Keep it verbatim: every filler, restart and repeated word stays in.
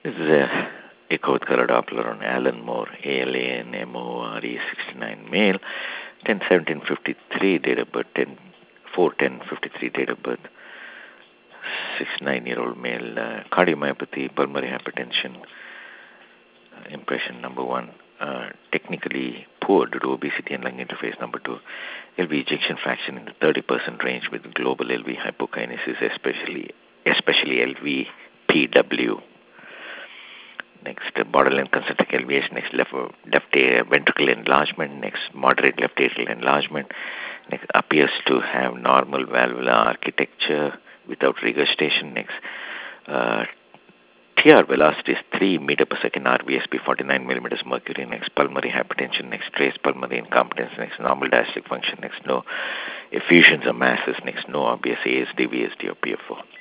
This is a echo with color Doppler on Alan Moore, A L A N M O R E, sixty-nine, male, ten seventeen fifty-three, date of birth, ten four ten fifty-three, date of birth, sixty-nine-year-old male, uh, cardiomyopathy, pulmonary hypertension, uh, impression number one, uh, technically poor due to obesity and lung interface. Number two, L V ejection fraction in the thirty percent range with global L V hypokinesis, especially especially L V P W. Next, uh, borderline concentric elevation. Next, left, left uh, ventricle enlargement. Next, moderate left atrial enlargement. Next, appears to have normal valvular architecture without regurgitation. Next, uh, T R velocity is three meter per second, R V S P forty-nine millimeters mercury. Next, pulmonary hypertension. Next, trace pulmonary incompetence. Next, normal diastolic function. Next, no effusions or masses. Next, no obvious A S D, V S D, or P F O.